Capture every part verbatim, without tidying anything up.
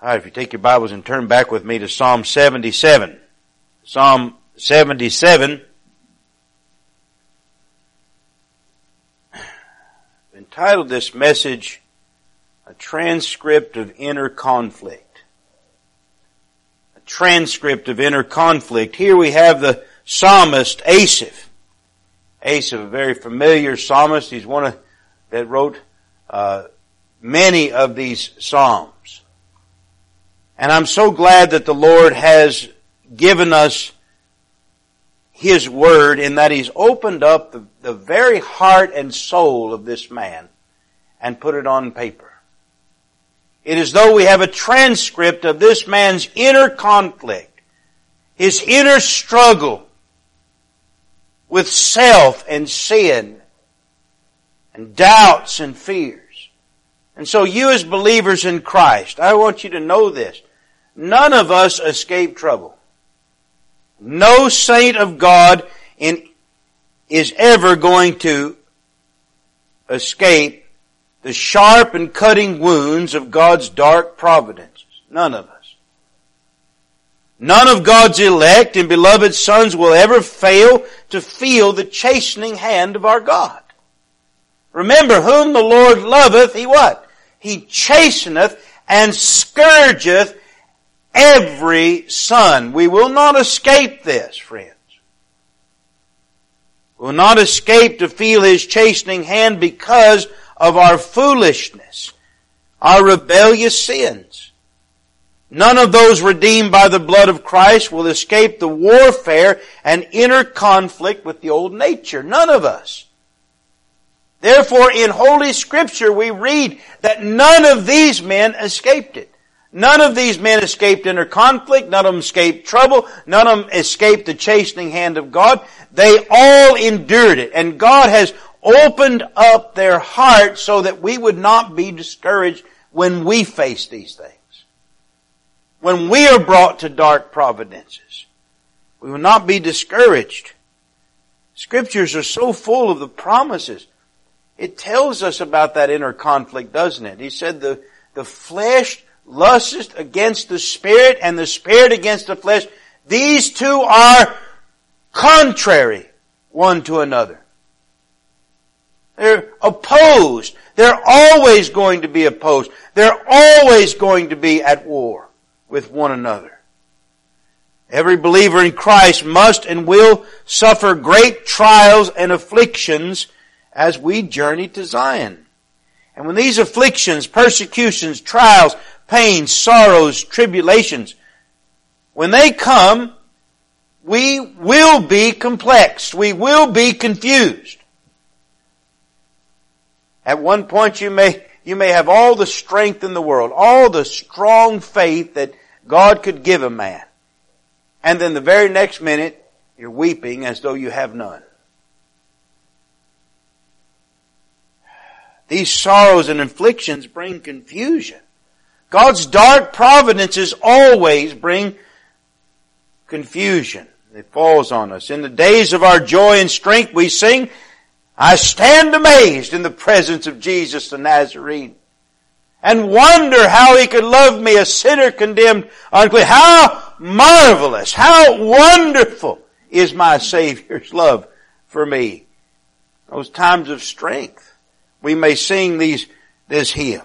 All right, if you take your Bibles and turn back with me to Psalm seventy-seven. Psalm seventy-seven. I've entitled this message, A Transcript of Inner Conflict. A transcript of inner conflict. Here we have the psalmist Asaph. Asaph, a very familiar psalmist. He's one of, that wrote uh, many of these psalms. And I'm so glad that the Lord has given us His Word in that He's opened up the, the very heart and soul of this man and put it on paper. It is though we have a transcript of this man's inner conflict, his inner struggle with self and sin and doubts and fears. And so you as believers in Christ, I want you to know this. None of us escape trouble. No saint of God in, is ever going to escape the sharp and cutting wounds of God's dark providences. None of us. None of God's elect and beloved sons will ever fail to feel the chastening hand of our God. Remember, whom the Lord loveth, He what? He chasteneth and scourgeth every son. We will not escape this, friends. We will not escape to feel His chastening hand because of our foolishness, our rebellious sins. None of those redeemed by the blood of Christ will escape the warfare and inner conflict with the old nature. None of us. Therefore, in Holy Scripture, we read that none of these men escaped it. None of these men escaped inner conflict. None of them escaped trouble. None of them escaped the chastening hand of God. They all endured it. And God has opened up their hearts so that we would not be discouraged when we face these things. When we are brought to dark providences, we will not be discouraged. Scriptures are so full of the promises. It tells us about that inner conflict, doesn't it? He said the, the flesh lusteth against the Spirit and the Spirit against the flesh. These two are contrary one to another. They're opposed. They're always going to be opposed. They're always going to be at war with one another. Every believer in Christ must and will suffer great trials and afflictions as we journey to Zion. And when these afflictions, persecutions, trials, pains, sorrows, tribulations, when they come, we will be complexed. We will be confused. At one point you may, you may have all the strength in the world, all the strong faith that God could give a man. And then the very next minute, you're weeping as though you have none. These sorrows and afflictions bring confusion. God's dark providences always bring confusion. It falls on us. In the days of our joy and strength we sing, I stand amazed in the presence of Jesus the Nazarene, and wonder how He could love me, a sinner condemned unclean. How marvelous, how wonderful is my Savior's love for me. Those times of strength, we may sing these, this hymn.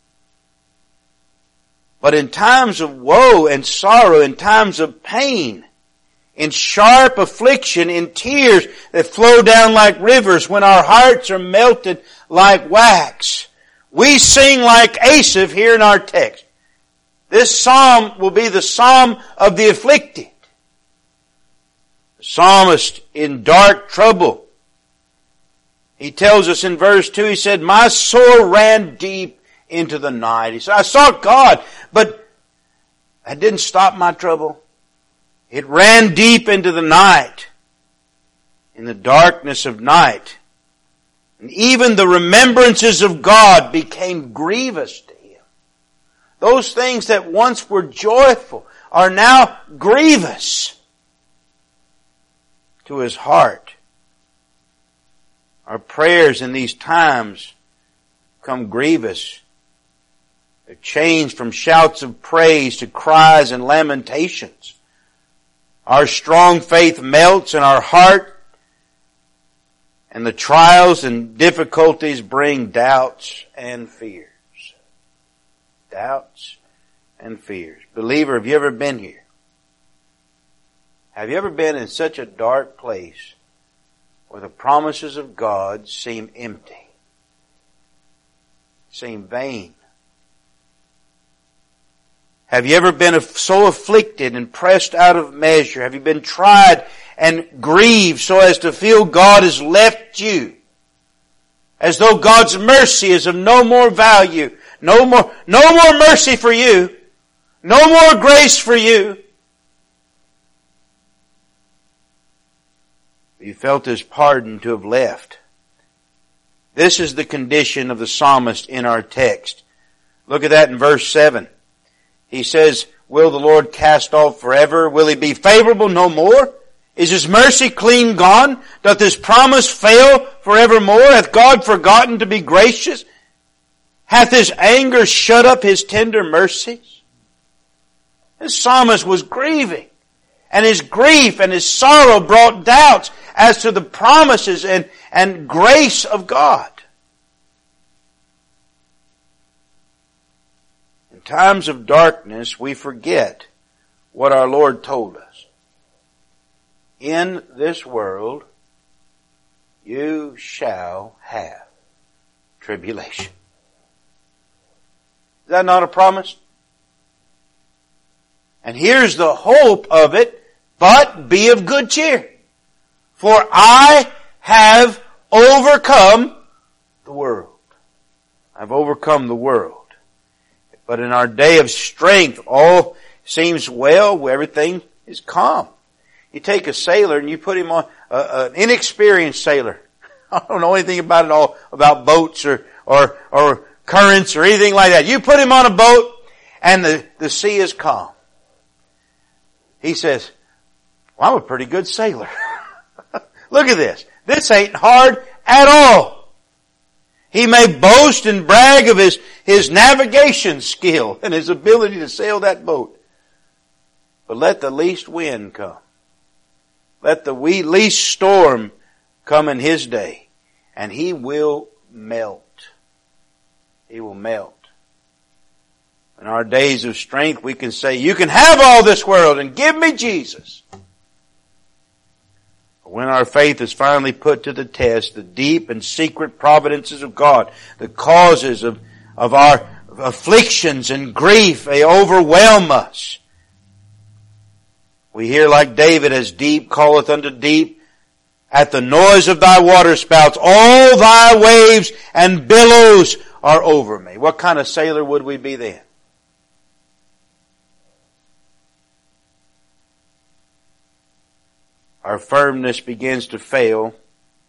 But in times of woe and sorrow, in times of pain, in sharp affliction, in tears that flow down like rivers, when our hearts are melted like wax, we sing like Asaph here in our text. This psalm will be the psalm of the afflicted. The psalmist in dark trouble. He tells us in verse two, he said, my soul ran deep into the night. He said, I sought God, but that didn't stop my trouble. It ran deep into the night, in the darkness of night. And even the remembrances of God became grievous to him. Those things that once were joyful are now grievous to his heart. Our prayers in these times become grievous They're changed from shouts of praise to cries and lamentations. Our strong faith melts in our heart, and the trials and difficulties bring doubts and fears. Doubts and fears. Believer, have you ever been here? Have you ever been in such a dark place where the promises of God seem empty, seem vain? Have you ever been so afflicted and pressed out of measure? Have you been tried and grieved so as to feel God has left you? As though God's mercy is of no more value, no more, no more mercy for you, no more grace for you. You felt His pardon to have left. This is the condition of the psalmist in our text. Look at that in verse seven. He says, will the Lord cast off forever? Will He be favorable no more? Is His mercy clean gone? Doth His promise fail forevermore? Hath God forgotten to be gracious? Hath His anger shut up His tender mercies? This psalmist was grieving. And his grief and his sorrow brought doubts as to the promises and, and grace of God. In times of darkness, we forget what our Lord told us. In this world, you shall have tribulation. Is that not a promise? And here's the hope of it, but be of good cheer. For I have overcome the world. I've overcome the world. But in our day of strength, all seems well, everything is calm. You take a sailor and you put him on, uh, an inexperienced sailor. I don't know anything about it all, about boats or, or, or currents or anything like that. You put him on a boat and the, the sea is calm. He says, well, I'm a pretty good sailor. Look at this. This ain't hard at all. He may boast and brag of his, his navigation skill and his ability to sail that boat. But let the least wind come. Let the least storm come in his day, and he will melt. He will melt. In our days of strength, we can say, you can have all this world and give me Jesus. When our faith is finally put to the test, the deep and secret providences of God, the causes of, of our afflictions and grief, they overwhelm us. We hear like David, as deep calleth unto deep, at the noise of thy waterspouts, all thy waves and billows are over me. What kind of sailor would we be then? Our firmness begins to fail.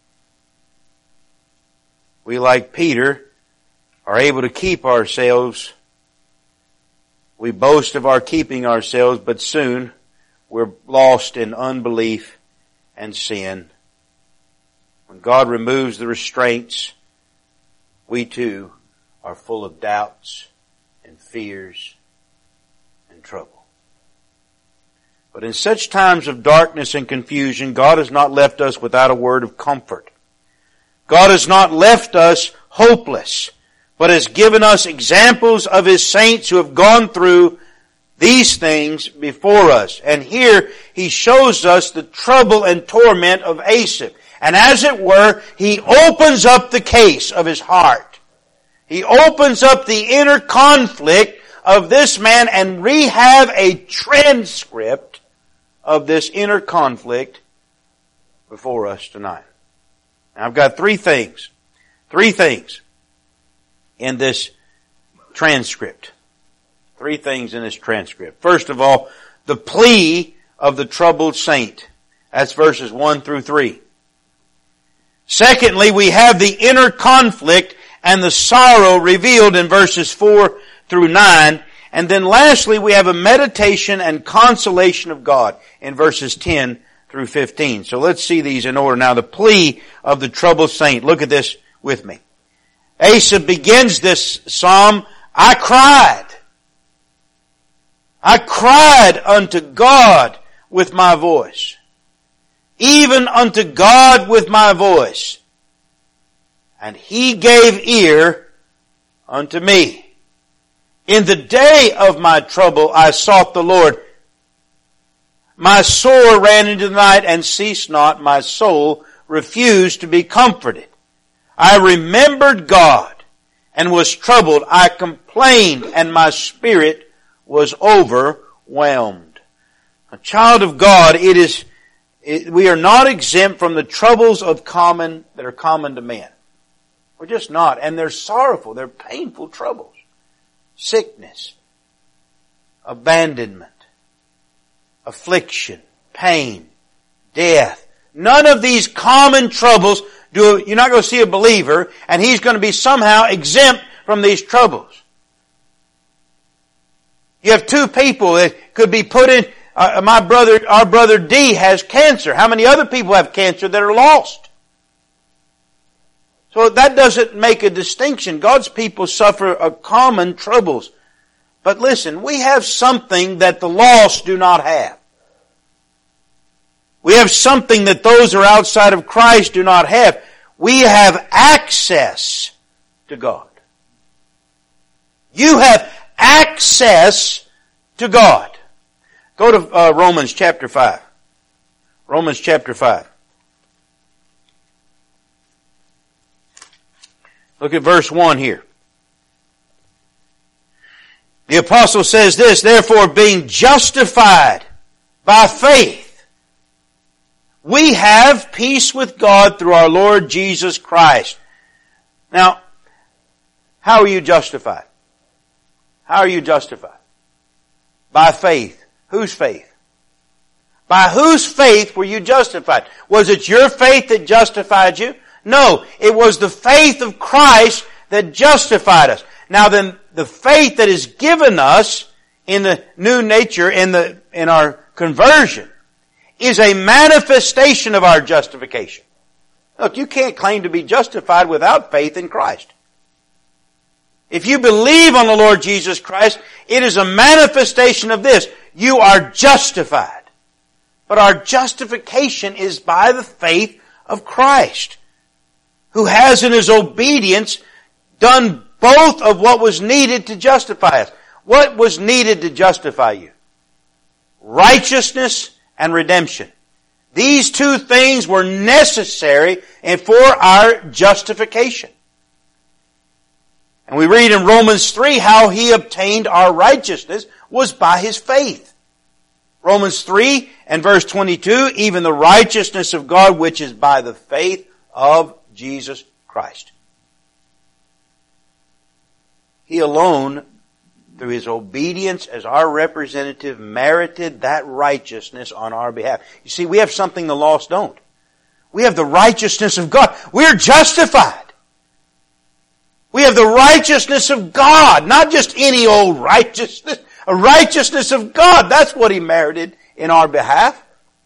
We, like Peter, are able to keep ourselves. We boast of our keeping ourselves, but soon we're lost in unbelief and sin. When God removes the restraints, we too are full of doubts and fears and trouble. But in such times of darkness and confusion, God has not left us without a word of comfort. God has not left us hopeless, but has given us examples of His saints who have gone through these things before us. And here He shows us the trouble and torment of Asaph. And as it were, He opens up the case of his heart. He opens up the inner conflict of this man, and we have a transcript of this inner conflict before us tonight. Now, I've got three things, three things in this transcript. Three things in this transcript. First of all, the plea of the troubled saint. That's verses one through three. Secondly, we have the inner conflict and the sorrow revealed in verses four through nine. And then lastly, we have a meditation and consolation of God in verses ten through fifteen. So let's see these in order. Now, the plea of the troubled saint. Look at this with me. Asaph begins this psalm, I cried. I cried unto God with my voice, even unto God with my voice. And He gave ear unto me. In the day of my trouble I sought the Lord. My sore ran into the night and ceased not. My soul refused to be comforted. I remembered God and was troubled. I complained and my spirit was overwhelmed. A child of God, it is, it, we are not exempt from the troubles of common, that are common to men. We're just not. And they're sorrowful. They're painful troubles. Sickness, abandonment, affliction, pain, death. None of these common troubles do, you're not going to see a believer and he's going to be somehow exempt from these troubles. You have two people that could be put in, uh, my brother, our brother D has cancer. How many other people have cancer that are lost? So that doesn't make a distinction. God's people suffer a common troubles. But listen, we have something that the lost do not have. We have something that those who are outside of Christ do not have. We have access to God. You have access to God. Go to uh, Romans chapter five. Romans chapter five. Look at verse one here. The apostle says this, therefore being justified by faith, we have peace with God through our Lord Jesus Christ. Now, how are you justified? How are you justified? By faith. Whose faith? By whose faith were you justified? Was it your faith that justified you? No, it was the faith of Christ that justified us. Now then, the faith that is given us in the new nature, in the, in our conversion, is a manifestation of our justification. Look, you can't claim to be justified without faith in Christ. If you believe on the Lord Jesus Christ, it is a manifestation of this. You are justified. But our justification is by the faith of Christ, who has in His obedience done both of what was needed to justify us. What was needed to justify you? Righteousness and redemption. These two things were necessary for our justification. And we read in Romans three how He obtained our righteousness was by His faith. Romans three and verse twenty-two, even the righteousness of God which is by the faith of Jesus Christ. He alone, through His obedience as our representative, merited that righteousness on our behalf. You see, we have something the lost don't. We have the righteousness of God. We're justified. We have the righteousness of God, not just any old righteousness. A righteousness of God. That's what He merited in our behalf.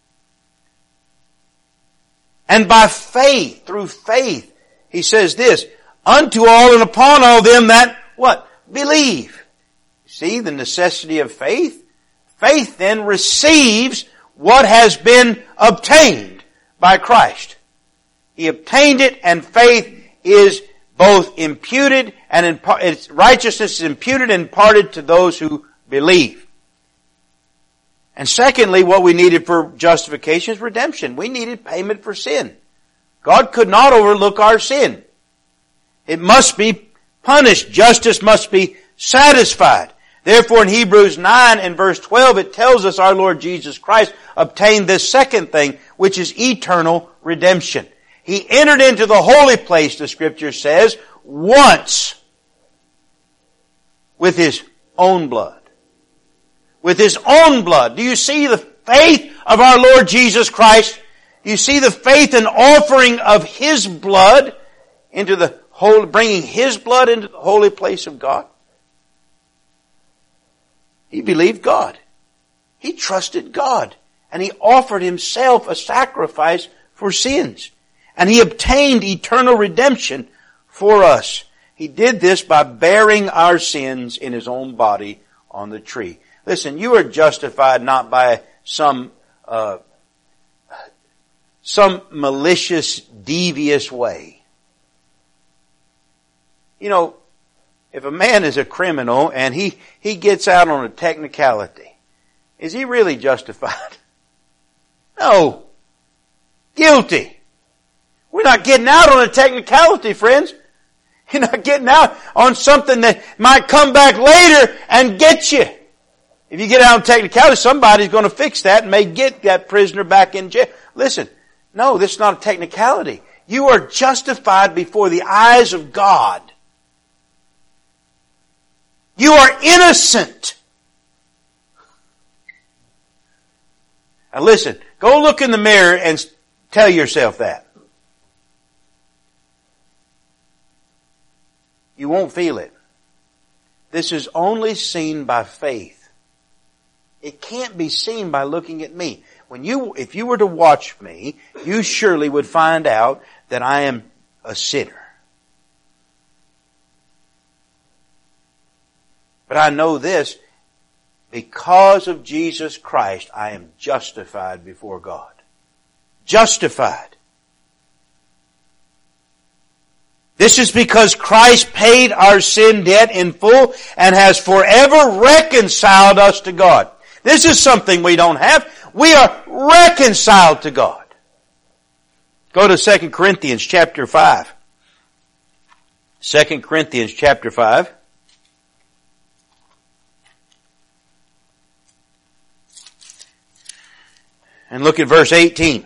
And by faith, through faith, He says this, unto all and upon all them that, what? Believe. See the necessity of faith? Faith then receives what has been obtained by Christ. He obtained it, and faith is both imputed and impa- its righteousness is imputed and imparted to those who believe. And secondly, what we needed for justification is redemption. We needed payment for sin. God could not overlook our sin. It must be punished. Justice must be satisfied. Therefore in Hebrews nine and verse twelve it tells us our Lord Jesus Christ obtained this second thing, which is eternal redemption. He entered into the holy place, the Scripture says, once with His own blood. With His own blood. Do you see the faith of our Lord Jesus Christ? Do you see the faith and offering of His blood into the holy, bringing His blood into the holy place of God? He believed God. He trusted God. And He offered Himself a sacrifice for sins. And He obtained eternal redemption for us. He did this by bearing our sins in His own body on the tree. Listen, you are justified not by some, uh, some malicious, devious way. You know, if a man is a criminal and he, he gets out on a technicality, is he really justified? No. Guilty. We're not getting out on a technicality, friends. You're not getting out on something that might come back later and get you. If you get out on technicality, somebody's going to fix that and may get that prisoner back in jail. Listen, no, this is not a technicality. You are justified before the eyes of God. You are innocent. Now listen, go look in the mirror and tell yourself that. You won't feel it. This is only seen by faith. It can't be seen by looking at me. When you, if you were to watch me, you surely would find out that I am a sinner. But I know this, because of Jesus Christ, I am justified before God. Justified. This is because Christ paid our sin debt in full and has forever reconciled us to God. This is something we don't have. We are reconciled to God. Go to Second Corinthians chapter five. Second Corinthians chapter five. And look at verse eighteen.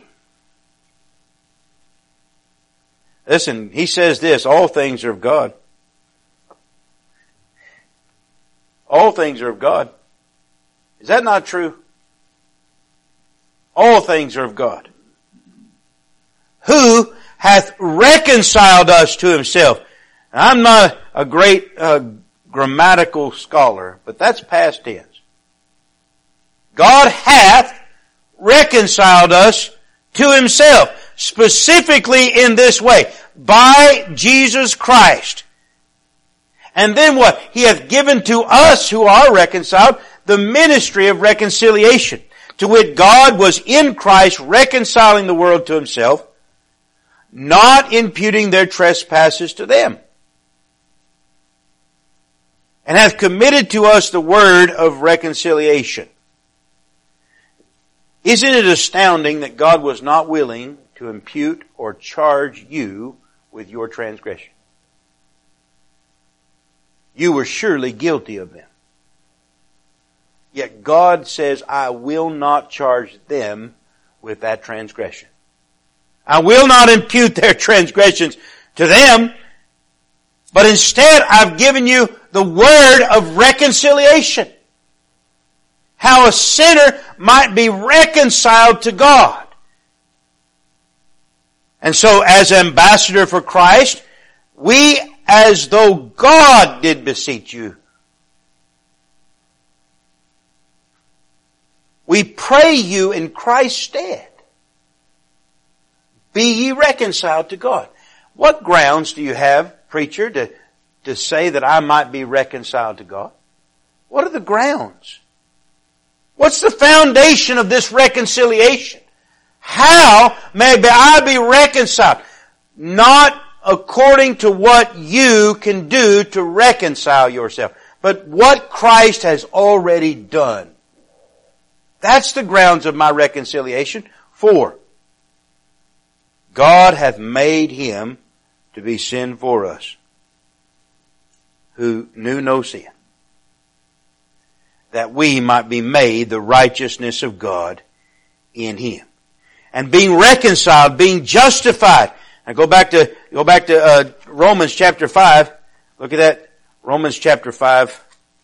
Listen, he says this, all things are of God. All things are of God. Is that not true? All things are of God. Who hath reconciled us to Himself. Now, I'm not a great uh, grammatical scholar, but that's past tense. God hath reconciled us to Himself. Specifically in this way, by Jesus Christ. And then what? He hath given to us who are reconciled the ministry of reconciliation, to wit God was in Christ reconciling the world to Himself, not imputing their trespasses to them, and hath committed to us the word of reconciliation. Isn't it astounding that God was not willing to impute or charge you with your transgression? You were surely guilty of them. Yet God says, I will not charge them with that transgression. I will not impute their transgressions to them, but instead I've given you the word of reconciliation. How a sinner might be reconciled to God. And so as ambassador for Christ, we as though God did beseech you. We pray you in Christ's stead. Be ye reconciled to God. What grounds do you have, preacher, to, to say that I might be reconciled to God? What are the grounds? What's the foundation of this reconciliation? How may I be reconciled? Not according to what you can do to reconcile yourself, but what Christ has already done. That's the grounds of my reconciliation. Four, God hath made Him to be sin for us, who knew no sin, that we might be made the righteousness of God in Him. And being reconciled, being justified. Now go back to, go back to uh, Romans chapter five. Look at that. Romans chapter five.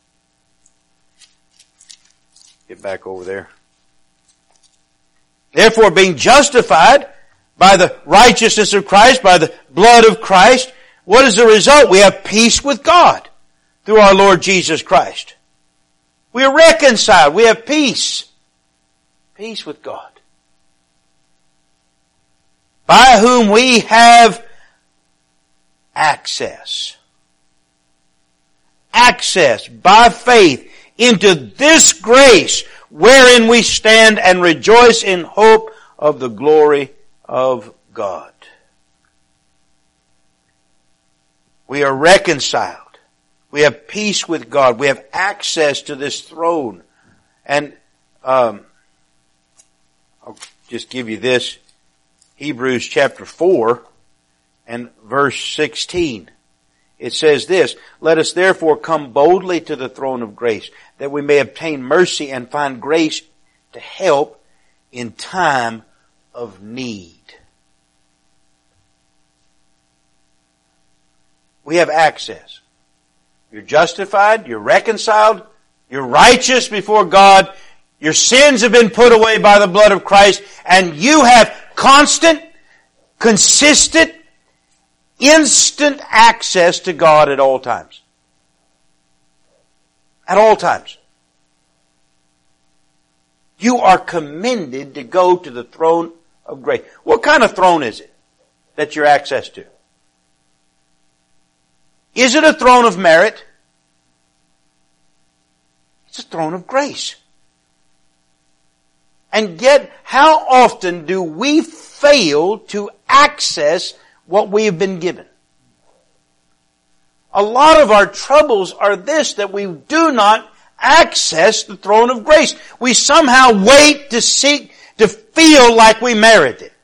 Get back over there. Therefore, being justified by the righteousness of Christ, by the blood of Christ, what is the result? We have peace with God through our Lord Jesus Christ. We are reconciled. We have peace. Peace with God. By whom we have access. access by faith into this grace wherein we stand and rejoice in hope of the glory of God. We are reconciled. We have peace with God. We have access to this throne. And um, I'll just give you this. Hebrews chapter four and verse sixteen. It says this, "Let us therefore come boldly to the throne of grace, that we may obtain mercy and find grace to help in time of need." We have access. You're justified, you're reconciled, you're righteous before God, your sins have been put away by the blood of Christ, and you have constant, consistent, instant access to God at all times. At all times. You are commended to go to the throne of grace. What kind of throne is it that you're access to? Is it a throne of merit? It's a throne of grace. And yet, how often do we fail to access what we have been given? A lot of our troubles are this, that we do not access the throne of grace. We somehow wait to seek, to feel like we merit it.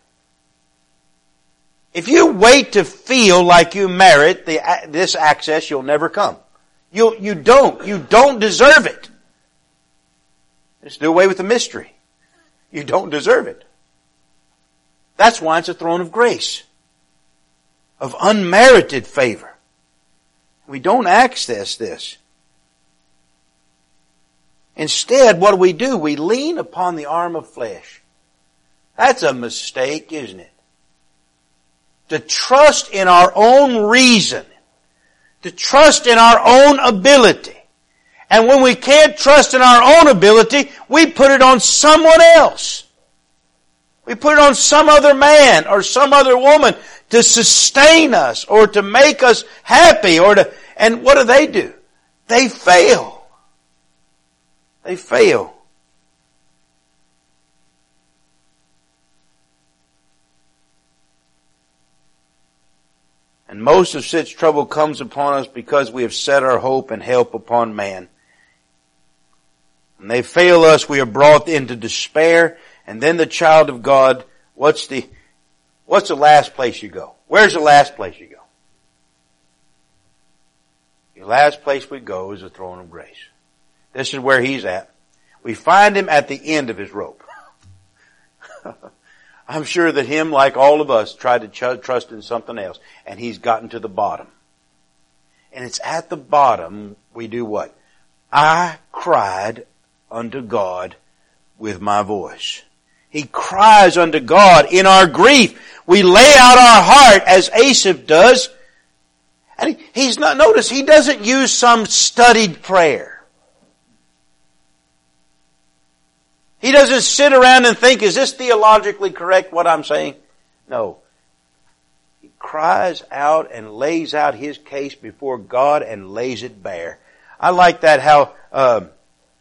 If you wait to feel like you merit the, this access, you'll never come. You, you don't. You don't deserve it. Just do away with the mystery. You don't deserve it. That's why it's a throne of grace. Of unmerited favor. We don't access this. Instead, what do we do? We lean upon the arm of flesh. That's a mistake, isn't it? To trust in our own reason. To trust in our own ability. And when we can't trust in our own ability, we put it on someone else. We put it on some other man or some other woman to sustain us or to make us happy or to, and what do they do? They fail. They fail. And most of such trouble comes upon us because we have set our hope and help upon man. When they fail us, we are brought into despair, and then the child of God, what's the, what's the last place you go? Where's the last place you go? The last place we go is the throne of grace. This is where He's at. We find Him at the end of His rope. I'm sure that Him, like all of us, tried to ch- trust in something else, and He's gotten to the bottom. And it's at the bottom we do what? I cried unto God with my voice. He cries unto God in our grief. We lay out our heart as Asaph does. And he, he's not, notice, he doesn't use some studied prayer. He doesn't sit around and think, is this theologically correct what I'm saying? No. He cries out and lays out his case before God and lays it bare. I like that how, um,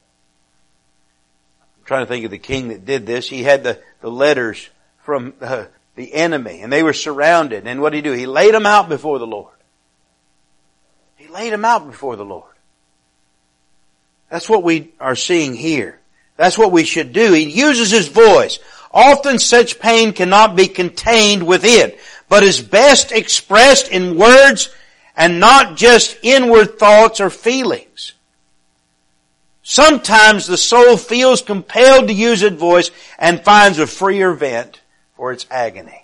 I'm trying to think of the king that did this. He had the, the letters from uh, the enemy and they were surrounded. And what did he do? He laid them out before the Lord. He laid them out before the Lord. That's what we are seeing here. That's what we should do. He uses his voice. Often such pain cannot be contained within, but is best expressed in words and not just inward thoughts or feelings. Sometimes the soul feels compelled to use its voice and finds a freer vent for its agony.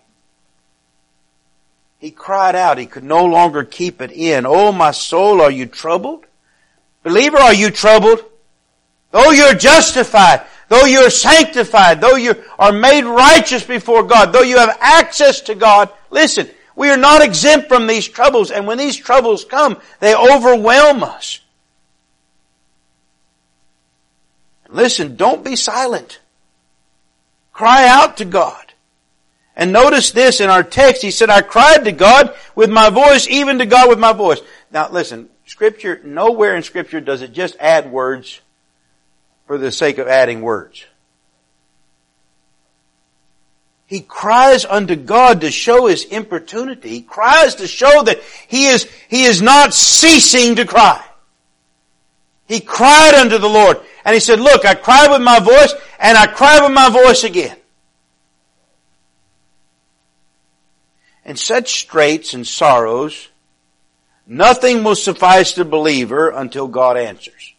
He cried out. He could no longer keep it in. Oh, my soul, are you troubled? Believer, are you troubled? Though you're justified, though you're sanctified, though you are made righteous before God, though you have access to God, listen, we are not exempt from these troubles, and when these troubles come, they overwhelm us. Listen, don't be silent. Cry out to God. And notice this in our text, he said, I cried to God with my voice, even to God with my voice. Now listen, Scripture, nowhere in Scripture does it just add words for the sake of adding words. He cries unto God to show his importunity. He cries to show that he is, he is not ceasing to cry. He cried unto the Lord. And he said, look, I cried with my voice, and I cried with my voice again. In such straits and sorrows, nothing will suffice the believer until God answers.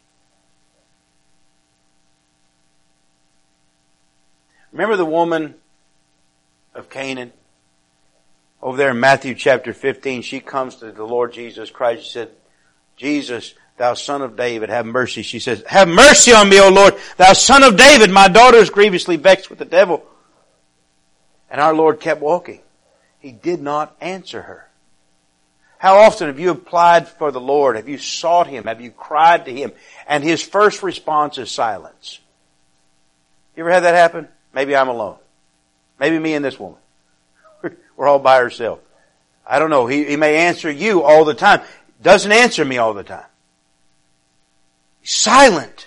Remember the woman of Canaan? Over there in Matthew chapter fifteen, she comes to the Lord Jesus Christ. She said, Jesus, thou son of David, have mercy. She says, have mercy on me, O Lord, thou son of David. My daughter is grievously vexed with the devil. And our Lord kept walking. He did not answer her. How often have you applied for the Lord? Have you sought Him? Have you cried to Him? And His first response is silence. You ever had that happen? Maybe I'm alone. Maybe me and this woman. We're all by ourselves. I don't know. He, he may answer you all the time. Doesn't answer me all the time. He's silent.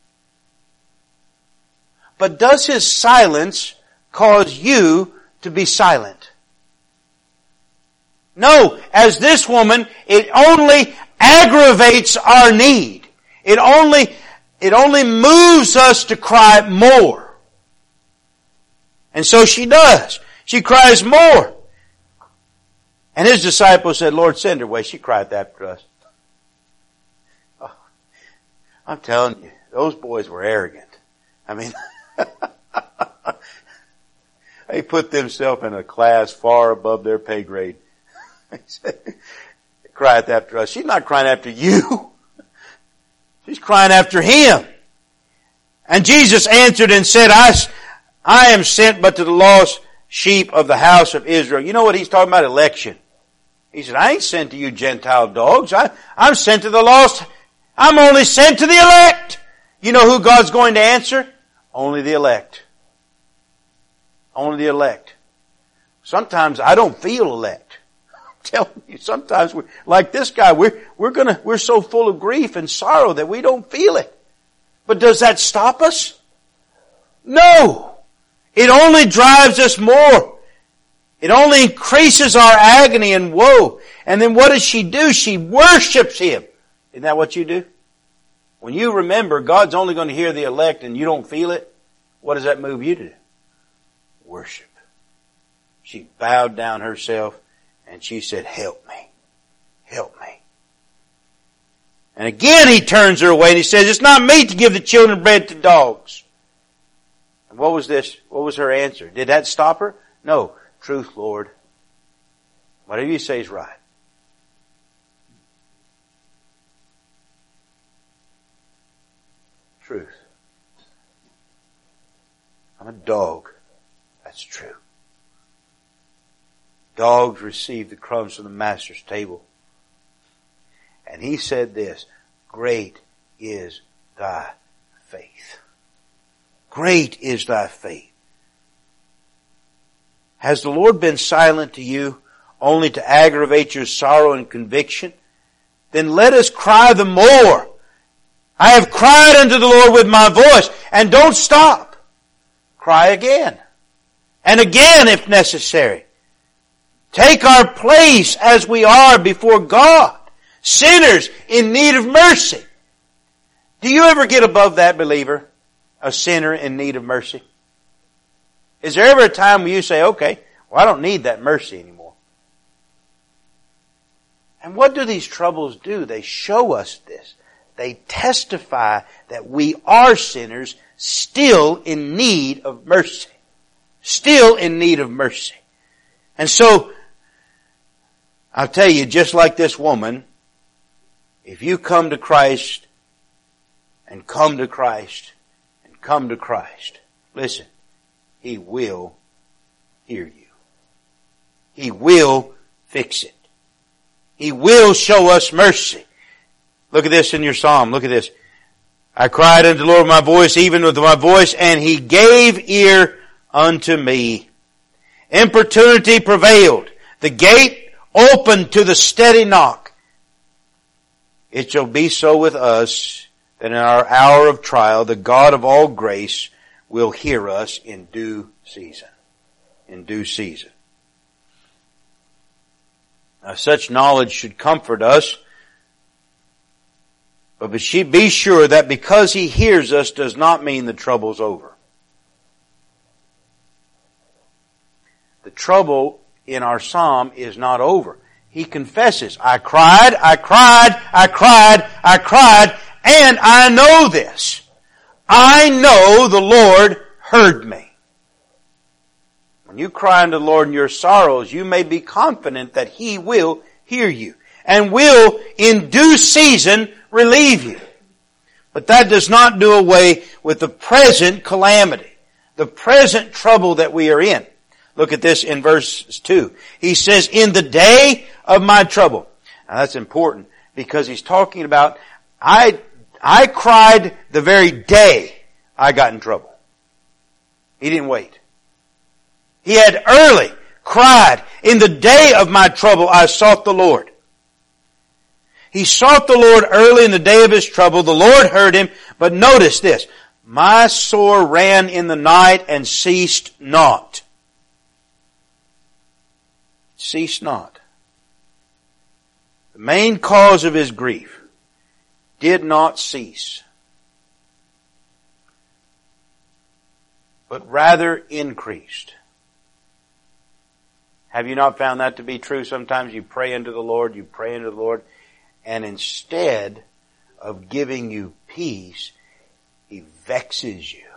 But does His silence cause you to be silent? No, as this woman, it only aggravates our need. It only, it only moves us to cry more. And so she does. She cries more. And His disciples said, Lord, send her away. She cried after us. Oh, I'm telling you, those boys were arrogant. I mean, they put themselves in a class far above their pay grade. Cried after us. She's not crying after you. She's crying after Him. And Jesus answered and said, I, I am sent but to the lost sheep of the house of Israel. You know what He's talking about? Election. He said, I ain't sent to you Gentile dogs. I, I'm sent to the lost. I'm only sent to the elect. You know who God's going to answer? Only the elect. Only the elect. Sometimes I don't feel elect. Telling you, sometimes we're like this guy, we're, we're gonna, we're so full of grief and sorrow that we don't feel it. But does that stop us? No! It only drives us more. It only increases our agony and woe. And then what does she do? She worships Him. Isn't that what you do? When you remember God's only going to hear the elect and you don't feel it, what does that move you to do? Worship. She bowed down herself. And she said, help me. Help me. And again He turns her away and He says, it's not meet to give the children bread to dogs. And what was this? What was her answer? Did that stop her? No. Truth, Lord. Whatever you say is right. Truth. I'm a dog. That's true. Dogs receive the crumbs from the master's table. And He said this, great is thy faith. Great is thy faith. Has the Lord been silent to you only to aggravate your sorrow and conviction? Then let us cry the more. I have cried unto the Lord with my voice. And don't stop. Cry again. And again if necessary. Take our place as we are before God. Sinners in need of mercy. Do you ever get above that, believer? A sinner in need of mercy? Is there ever a time where you say, okay, well, I don't need that mercy anymore? And what do these troubles do? They show us this. They testify that we are sinners still in need of mercy. Still in need of mercy. And so, I'll tell you, just like this woman, if you come to Christ and come to Christ and come to Christ, listen, He will hear you. He will fix it. He will show us mercy. Look at this in your psalm. Look at this. I cried unto the Lord with my voice, even with my voice, and He gave ear unto me. Importunity prevailed. The gate opened to the steady knock. it shall be so with us that in our hour of trial, the God of all grace will hear us in due season. In due season. Now, such knowledge should comfort us, but be sure that because He hears us does not mean the trouble's over. The trouble in our psalm is not over. He confesses, I cried, I cried, I cried, I cried, and I know this. I know the Lord heard me. When you cry unto the Lord in your sorrows, you may be confident that He will hear you and will in due season relieve you. But that does not do away with the present calamity, the present trouble that we are in. Look at this in verse two. He says, in the day of my trouble. Now that's important because he's talking about, I, I cried the very day I got in trouble. He didn't wait. He had early cried, in the day of my trouble I sought the Lord. He sought the Lord early in the day of his trouble. The Lord heard him. But notice this. My sore ran in the night and ceased not. Ceased not. The main cause of his grief did not cease, but rather increased. Have you not found that to be true? Sometimes you pray unto the Lord, you pray unto the Lord, and instead of giving you peace, He vexes you.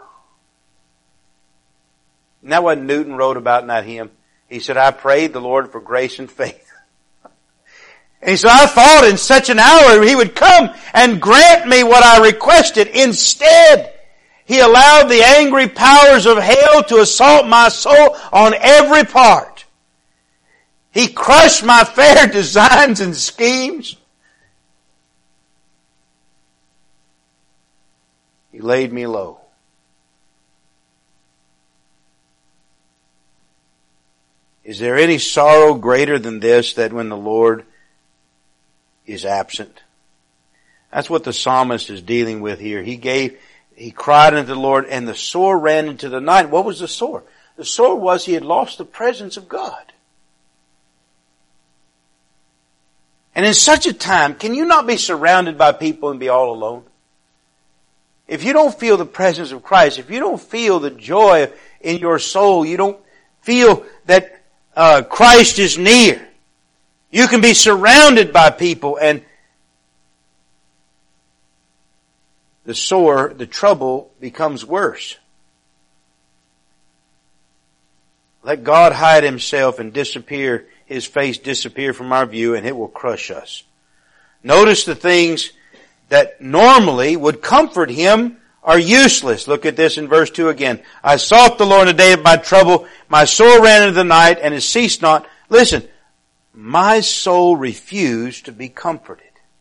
Isn't that what Newton wrote about in that hymn? He said, I prayed the Lord for grace and faith. And he said, I thought in such an hour He would come and grant me what I requested. Instead, He allowed the angry powers of hell to assault my soul on every part. He crushed my fair designs and schemes. He laid me low. Is there any sorrow greater than this, that when the Lord is absent? That's what the psalmist is dealing with here. He gave, he cried unto the Lord, and the sore ran into the night. What was the sore? The sore was he had lost the presence of God. And in such a time, can you not be surrounded by people and be all alone? If you don't feel the presence of Christ, if you don't feel the joy in your soul, you don't feel that uh, Christ is near, you can be surrounded by people and the sore, the trouble becomes worse. Let God hide Himself and disappear, His face disappear from our view, and it will crush us. Notice the things that normally would comfort him are useless. Look at this in verse two again. I sought the Lord in the day of my trouble. My soul ran into the night and it ceased not. Listen, my soul refused to be comforted.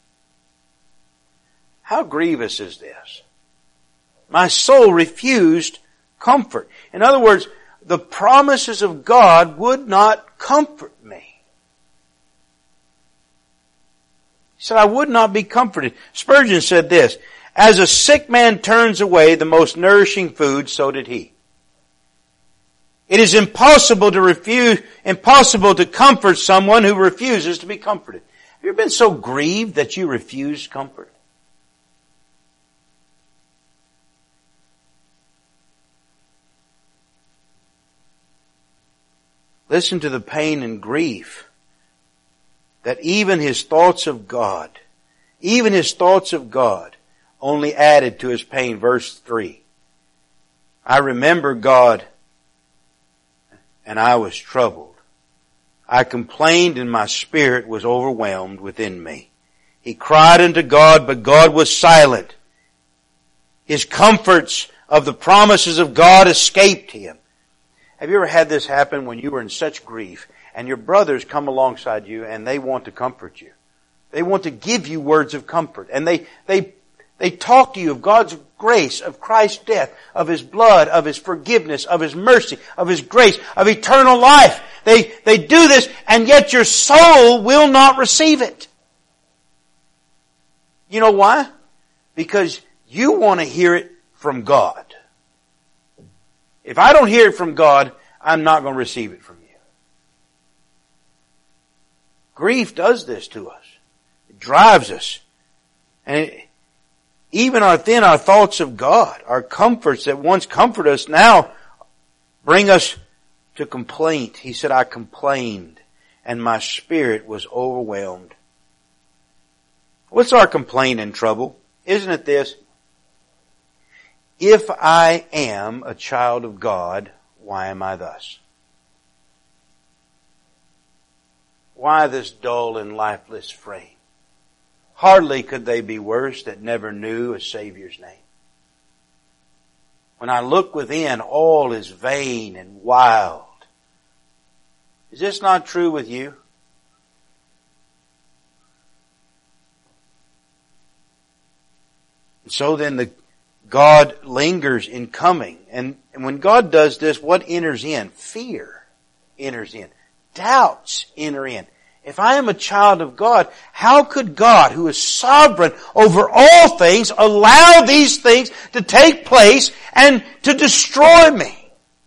How grievous is this? My soul refused comfort. In other words, the promises of God would not comfort me. He said, I would not be comforted. Spurgeon said this, as a sick man turns away the most nourishing food, so did he. It is impossible to refuse, impossible to comfort someone who refuses to be comforted. Have you ever been so grieved that you refused comfort? Listen to the pain and grief that even his thoughts of God, even his thoughts of God only added to his pain. Verse three. I remember God and I was troubled. I complained and my spirit was overwhelmed within me. He cried unto God, but God was silent. His comforts of the promises of God escaped him. Have you ever had this happen when you were in such grief and your brothers come alongside you and they want to comfort you? They want to give you words of comfort. And they, they, they talk to you of God's grace, of Christ's death, of His blood, of His forgiveness, of His mercy, of His grace, of eternal life. They, they do this and yet your soul will not receive it. You know why? Because you want to hear it from God. If I don't hear it from God, I'm not going to receive it from you. Grief does this to us. It drives us. And it, even our, then our thoughts of God, our comforts that once comfort us now bring us to complaint. He said, I complained and my spirit was overwhelmed. What's our complaint and trouble? Isn't it this? If I am a child of God, why am I thus? Why this dull and lifeless frame? Hardly could they be worse that never knew a Savior's name. When I look within, all is vain and wild. Is this not true with you? And so then the God lingers in coming. And, and when God does this, what enters in? Fear enters in. Doubts enter in. If I am a child of God, how could God, who is sovereign over all things, allow these things to take place and to destroy me?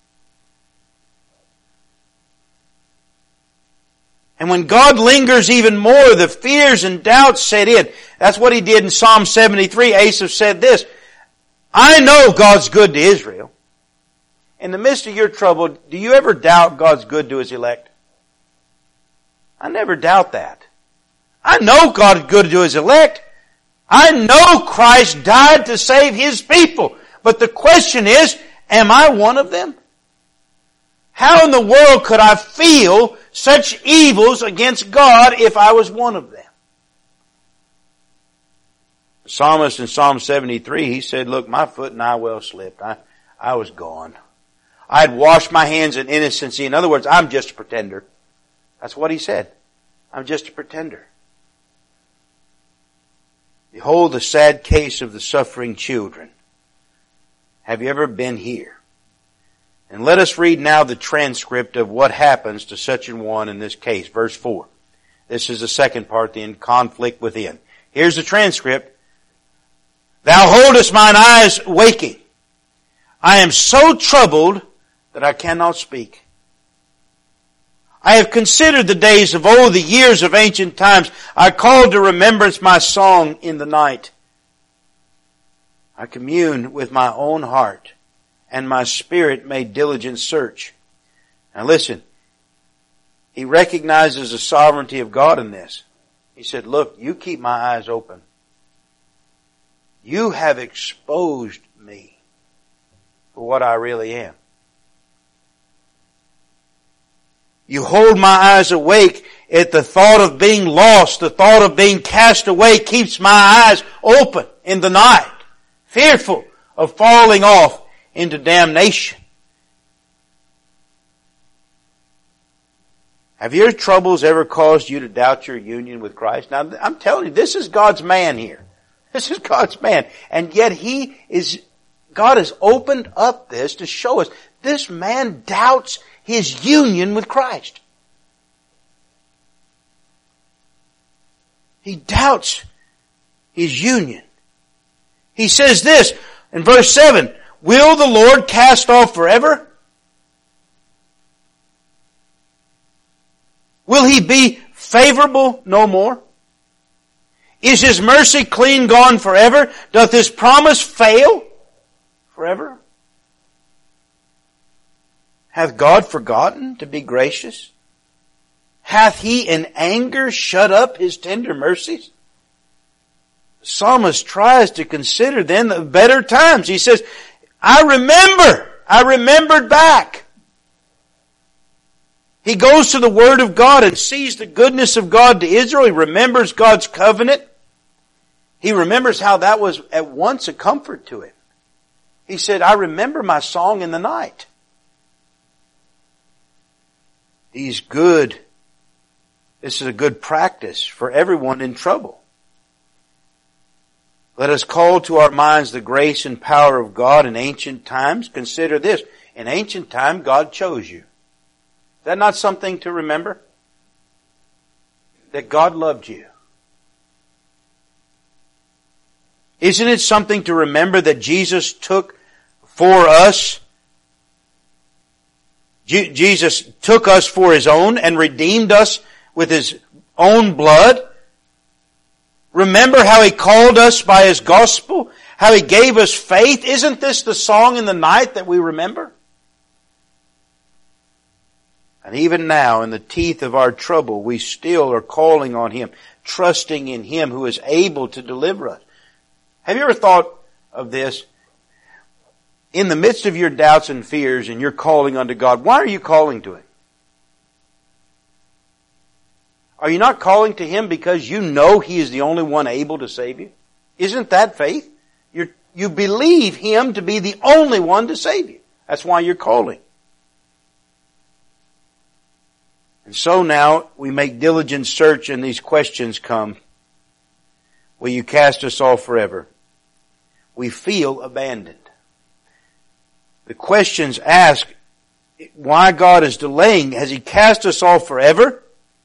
And when God lingers even more, the fears and doubts set in. That's what He did in Psalm seventy-three. Asaph said this, I know God's good to Israel. In the midst of your trouble, do you ever doubt God's good to His elect? I never doubt that. I know God is good to His elect. I know Christ died to save His people. But the question is, am I one of them? How in the world could I feel such evils against God if I was one of them? The psalmist in Psalm seventy-three, he said, look, my foot and I well slipped. I, I was gone. I had washed my hands in innocency. In other words, I'm just a pretender. That's what he said. I'm just a pretender. Behold the sad case of the suffering children. Have you ever been here? And let us read now the transcript of what happens to such an one in this case. Verse four. This is the second part, the conflict within. Here's the transcript. Thou holdest mine eyes waking. I am so troubled that I cannot speak. I have considered the days of old, the years of ancient times. I called to remembrance my song in the night. I commune with my own heart, and my spirit made diligent search. Now listen, he recognizes the sovereignty of God in this. He said, look, you keep my eyes open. You have exposed me for what I really am. You hold my eyes awake at the thought of being lost. The thought of being cast away keeps my eyes open in the night, fearful of falling off into damnation. Have your troubles ever caused you to doubt your union with Christ? Now, I'm telling you, this is God's man here. This is God's man. And yet he is, God has opened up this to show us this man doubts his union with Christ. He doubts his union. He says this in verse seven, will the Lord cast off forever? Will He be favorable no more? Is His mercy clean gone forever? Doth His promise fail forever? Hath God forgotten to be gracious? Hath He in anger shut up His tender mercies? The psalmist tries to consider then the better times. He says, I remember, I remembered back. He goes to the Word of God and sees the goodness of God to Israel. He remembers God's covenant. He remembers how that was at once a comfort to him. He said, I remember my song in the night. He's good. This is a good practice for everyone in trouble. Let us call to our minds the grace and power of God in ancient times. Consider this. In ancient time, God chose you. Is that not something to remember? That God loved you. Isn't it something to remember that Jesus took for us? Je- Jesus took us for His own and redeemed us with His own blood. Remember how He called us by His gospel, how He gave us faith. Isn't this the song in the night that we remember? And even now, in the teeth of our trouble, we still are calling on Him, trusting in Him who is able to deliver us. Have you ever thought of this? In the midst of your doubts and fears and you're calling unto God, why are you calling to Him? Are you not calling to Him because you know He is the only one able to save you? Isn't that faith? You're, you believe Him to be the only one to save you. That's why you're calling. And so now we make diligent search and these questions come. Will you cast us off forever? We feel abandoned. The questions ask why God is delaying. Has He cast us off forever?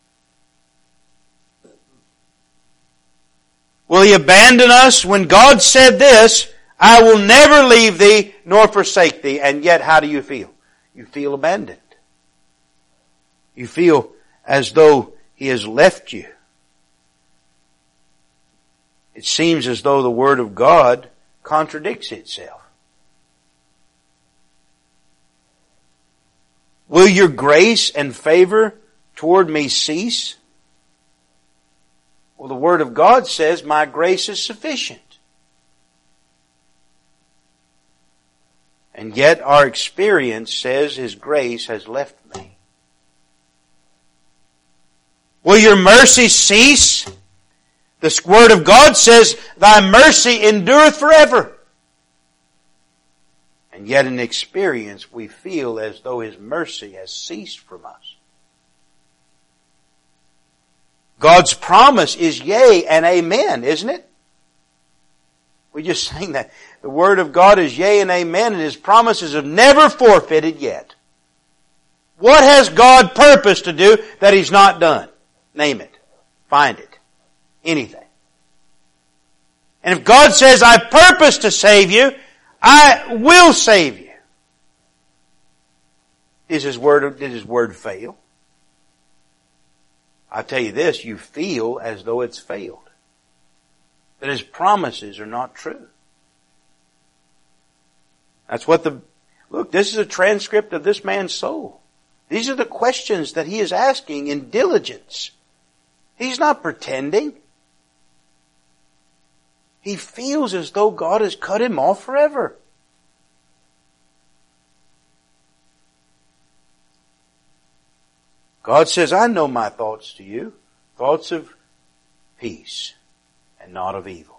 Will He abandon us when God said this, I will never leave thee nor forsake thee? And yet how do you feel? You feel abandoned. You feel as though He has left you. It seems as though the Word of God contradicts itself. Will your grace and favor toward me cease? Well, the Word of God says, my grace is sufficient. And yet our experience says His grace has left me. Will your mercy cease? The Word of God says, thy mercy endureth forever. And yet in experience we feel as though His mercy has ceased from us. God's promise is yea and amen, isn't it? We just sang that. The Word of God is yea and amen, and His promises have never forfeited yet. What has God purposed to do that He's not done? Name it. Find it. Anything. And if God says, I purpose to save you, I will save you. Is His word, did His word fail? I'll tell you this, you feel as though it's failed. That His promises are not true. That's what the, look, this is a transcript of this man's soul. These are the questions that he is asking in diligence. He's not pretending. He feels as though God has cut him off forever. God says, I know my thoughts to you, thoughts of peace and not of evil.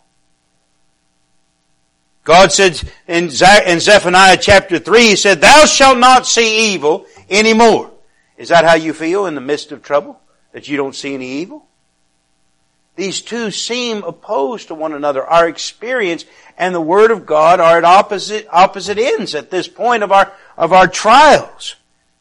God said in Zephaniah chapter three, He said, thou shalt not see evil anymore. Is that how you feel in the midst of trouble? That you don't see any evil? These two seem opposed to one another. Our experience and the Word of God are at opposite, opposite ends at this point of our, of our trials.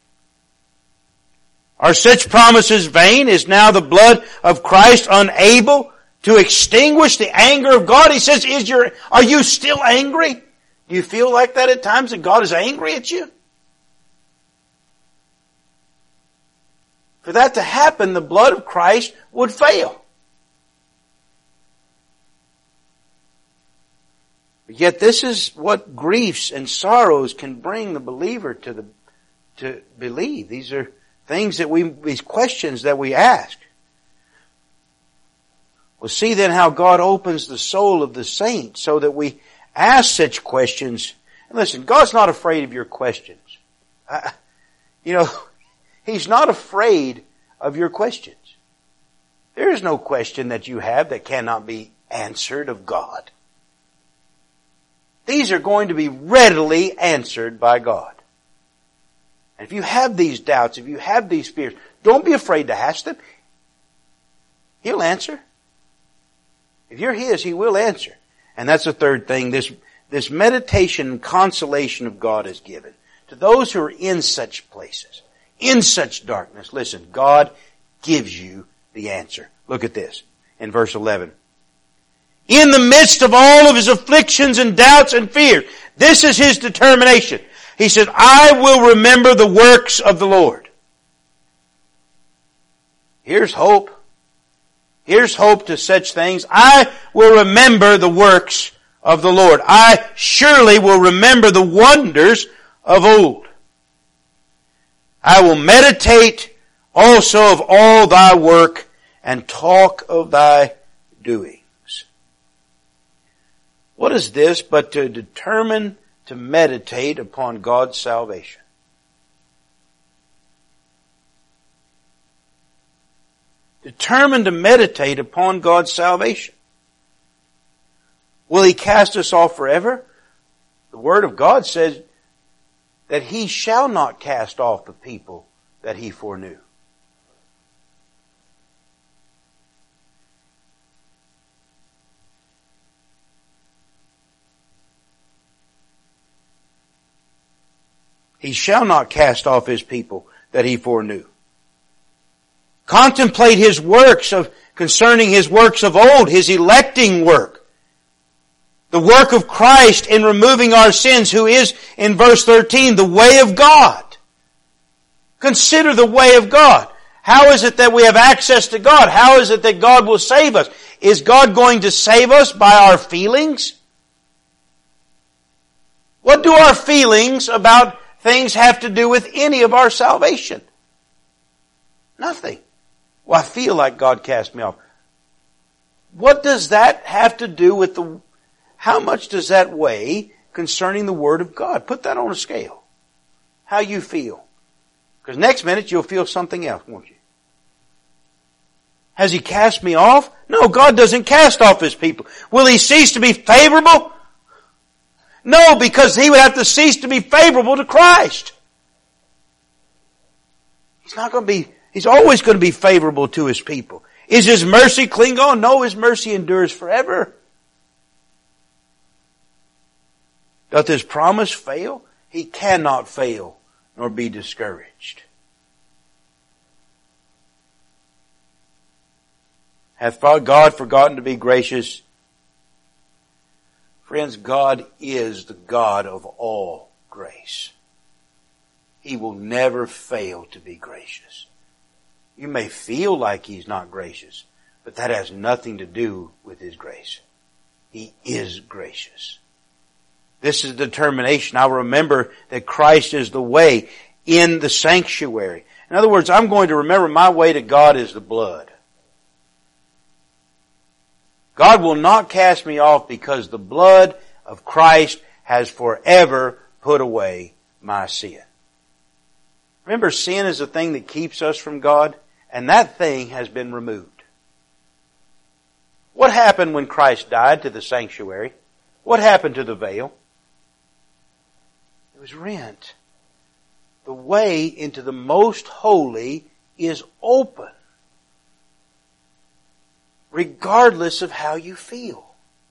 Are such promises vain? Is now the blood of Christ unable to extinguish the anger of God? He says, is your, are you still angry? Do you feel like that at times, that God is angry at you? For that to happen, the blood of Christ would fail. Yet this is what griefs and sorrows can bring the believer to the, to believe. These are things that we, these questions that we ask. We'll see then how God opens the soul of the saint so that we ask such questions. And listen, God's not afraid of your questions. Uh, you know, He's not afraid of your questions. There is no question that you have that cannot be answered of God. These are going to be readily answered by God. And if you have these doubts, if you have these fears, don't be afraid to ask them. He'll answer. If you're His, He will answer. And that's the third thing, this, this meditation and consolation of God is given to those who are in such places, in such darkness. Listen, God gives you the answer. Look at this in verse eleven. In the midst of all of his afflictions and doubts and fears, this is his determination. He said, I will remember the works of the Lord. Here's hope. Here's hope to such things. I will remember the works of the Lord. I surely will remember the wonders of old. I will meditate also of all thy work and talk of thy doings. What is this but to determine to meditate upon God's salvation? Determined to meditate upon God's salvation. Will He cast us off forever? The Word of God says that He shall not cast off the people that He foreknew. He shall not cast off His people that He foreknew. Contemplate His works of, concerning His works of old, His electing work. The work of Christ in removing our sins, who is, in verse thirteen, the way of God. Consider the way of God. How is it that we have access to God? How is it that God will save us? Is God going to save us by our feelings? What do our feelings about things have to do with any of our salvation? Nothing. Well, I feel like God cast me off. What does that have to do with the, how much does that weigh concerning the Word of God? Put that on a scale. How you feel. Because next minute you'll feel something else, won't you? Has He cast me off? No, God doesn't cast off His people. Will He cease to be favorable? No, because He would have to cease to be favorable to Christ. He's not going to be, He's always going to be favorable to His people. Is His mercy cling on? No, His mercy endures forever. Doth His promise fail? He cannot fail nor be discouraged. Hath God forgotten to be gracious? Friends, God is the God of all grace. He will never fail to be gracious. You may feel like He's not gracious, but that has nothing to do with His grace. He is gracious. This is determination. I remember that Christ is the way in the sanctuary. In other words, I'm going to remember my way to God is the blood. God will not cast me off because the blood of Christ has forever put away my sin. Remember, sin is the thing that keeps us from God, and that thing has been removed. What happened when Christ died to the sanctuary? What happened to the veil? It was rent. The way into the most holy is open, regardless of how you feel.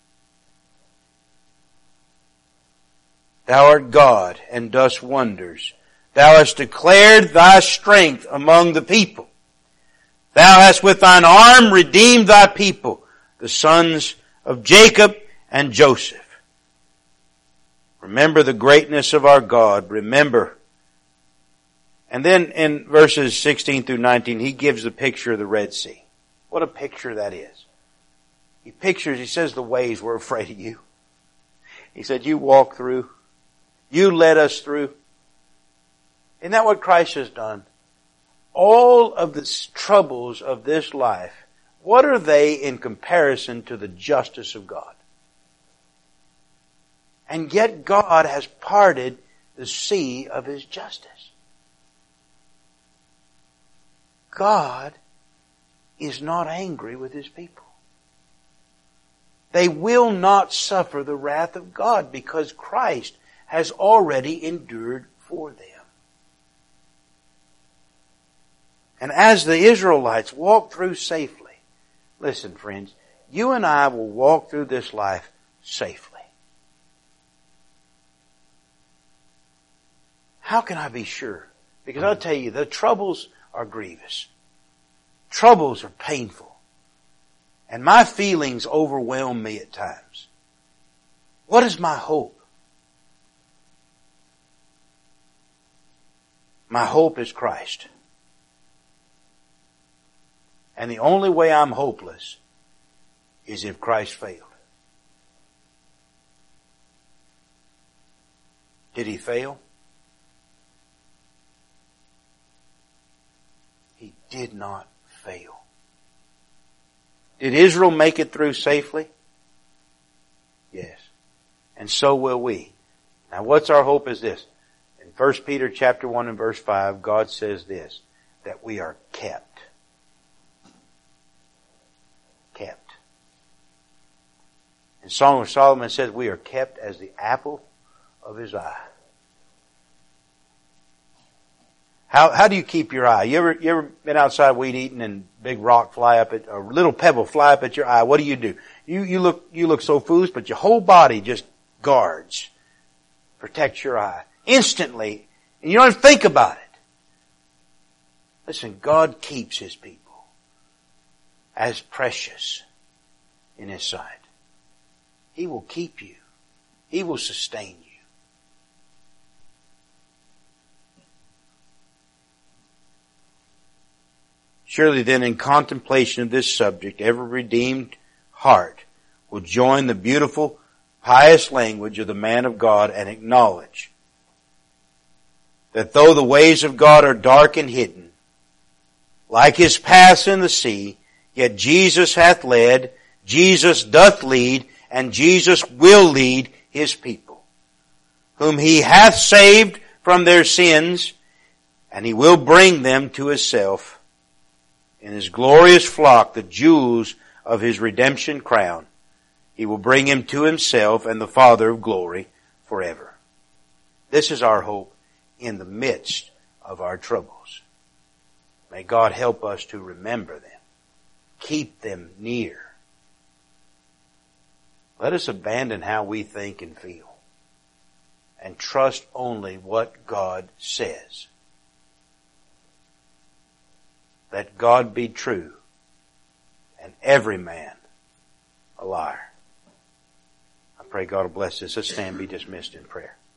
Thou art God and dost wonders. Thou hast declared thy strength among the people. Thou hast with thine arm redeemed thy people, the sons of Jacob and Joseph. Remember the greatness of our God. Remember. And then in verses sixteen through nineteen, he gives the picture of the Red Sea. What a picture that is. He pictures, he says, the waves were afraid of you. He said, you walk through. You led us through. Isn't that what Christ has done? All of the troubles of this life, what are they in comparison to the justice of God? And yet God has parted the sea of His justice. God is not angry with His people. They will not suffer the wrath of God because Christ has already endured for them. And as the Israelites walk through safely, listen friends, you and I will walk through this life safely. How can I be sure? Because I'll tell you, the troubles are grievous. Troubles are painful. And my feelings overwhelm me at times. What is my hope? My hope is Christ. And the only way I'm hopeless is if Christ failed. Did he fail? He did not fail. Did Israel make it through safely? Yes. And so will we. Now what's our hope is this. In First Peter chapter one and verse five, God says this, that we are kept. Kept. And Song of Solomon says we are kept as the apple of his eye. How, how do you keep your eye? You ever, you ever been outside weed eating and big rock fly up at, a little pebble fly up at your eye? What do you do? You, you look, you look so foolish, but your whole body just guards, protects your eye. Instantly. And you don't even think about it. Listen, God keeps his people as precious in his sight. He will keep you. He will sustain you. Surely then in contemplation of this subject, every redeemed heart will join the beautiful, pious language of the man of God and acknowledge that though the ways of God are dark and hidden, like his paths in the sea, yet Jesus hath led, Jesus doth lead, and Jesus will lead his people, whom he hath saved from their sins, and he will bring them to himself in his glorious flock, the jewels of his redemption crown. He will bring him to himself and the Father of glory forever. This is our hope in the midst of our troubles. May God help us to remember them. Keep them near. Let us abandon how we think and feel and trust only what God says. Let God be true and every man a liar. I pray God will bless this. Let's stand and be dismissed in prayer.